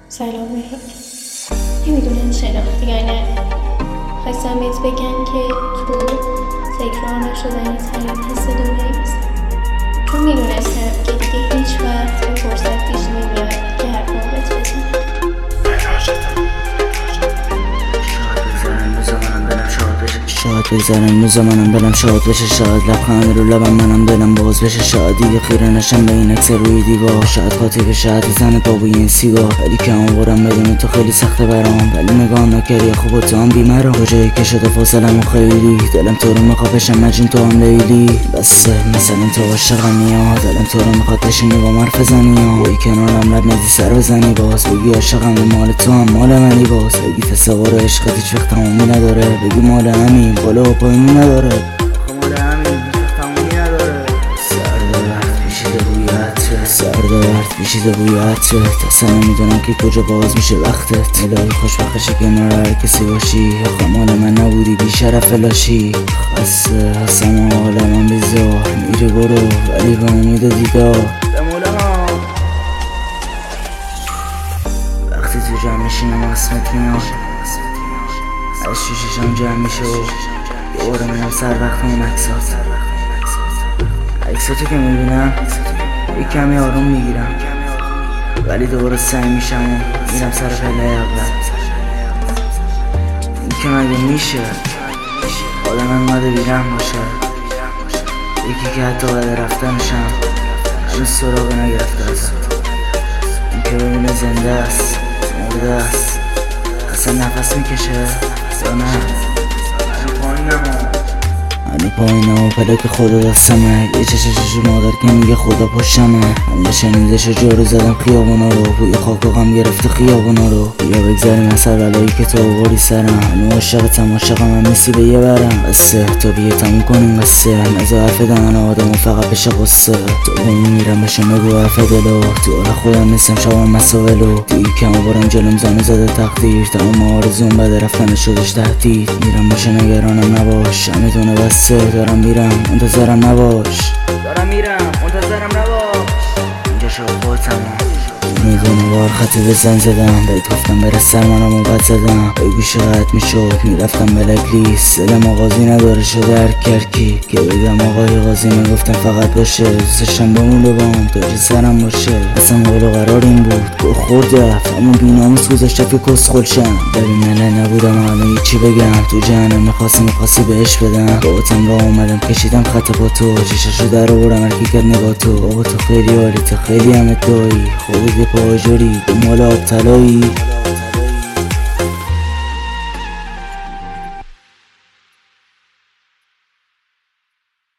سلام مهران. نمیدونم شناختی یا نه. خواستم بهت بگم که تو تکرار نشدنی ترین حس دنیاست، چون میدونستم که دیگه هیچ وقت این فرصت پیش نمیاد که حرفا بهت بزنم. شاید بگذارم روزا منم برم شاد بشه، شاید لبخند رو لبم منم دلم باز بشه، شاید دیگه خیره نشم به این عکس روی دیوار، شاید خاطر شاید زن بابوی این سیگار، ولی که عمرم بدون تو خیلی سخته برام، ولی نگاه نکردی خوب تو هم بیمرام، کجایی که شده فاصلمون خیلی، دلم تو رو میخواد بشم مجنون تو هم لیلی، بسه مثلا تو عاشقم میاد، دلم تو رو میخواد بشینی با من حرف بزنی، وای کنارم لب ندی سر بزنی، باز بگی عاشقم مال تو هم مال منی، باز بگی تصور عشقت هیچ وقت تمومی نداره، بگی مال همین بالا و پایینی نداره، مال همین تمومی نداره. سرد وقت پیشیده بوی عطرت، اصلا نمیدونم که کجا باز میشه وقتت، الهی خوشبخت باشی کنار هر کسی باشی، آخه مال من نبودی بی شرف لاشی، خسته هستم و حال من بیزار، میری برو ولی به امید دیدار، وقتی تو جمع میشینم اسمت میاد، از شیششم جمع میشه و دوباره میرم سر وقت اون عکساتو که میبینم یک کمی آروم میگیرم، ولی دوباره سعی میشم و میرم سر پله اول. این که مگه میشه آدم انقدر بیرحم باشه، یکی که حتی بعد رفتنشم هنوز سراغ نگرفته ازت، این که ببینه زنده است مرده است، اصلا نفس میکشه یا نه، هنو پایینم و پلک خدا دستمه، یه چشش مادر که میگه خدا پشتمه، همه شنیدش جارو زدم خیابونا رو، بوی خاک و غم گرفته خیابونا رو، بیا بگذاریم از هر بلایی که تو آوردی سرم، هنو عاشقتم عاشقم هم نیستی به یه برم، بسه تو بیا تموم کنیم قصه، نزا حرف دهن آدم و فقط بشه قصه، تو با این میرم بشم بگو حرف دلو، تو حال خودم نیستم شبم مساولو، دیگه کم بارم جلوم زنو زده تقدیر، تمام آرزوم بده رفتن شدش تهدید، میرم باشه نگرانم نباش، میدونه بسه دارم میرم منتظرم نباش، اینجا شب خودتم میدونه بار خطی به زن زدم، بهت گفتم بره سر منم و بد زدم، بگو شاید میشد میرفتم بلک لیست، دلم آغازی نداره شده هر کرکی که بگم آقای غازی، من گفتم فقط باشه دوستشم بمونه بام تا سرم باشه، اصلا قول و قرار این بود گو خورده اما بیناموس گذاشته که کس خولشم، ببین مله نبودم الان چی بگم، تو جهنم میخواستی بهش بدم، باهاتم راه اومدم کشیدم خط با تو، چشاشو در آوردم هرکی کرد نگاه تو، بابا تو خیلی عالی تو خیلی هم ادعایی، خودت پاجوری دنبال آب طلایی.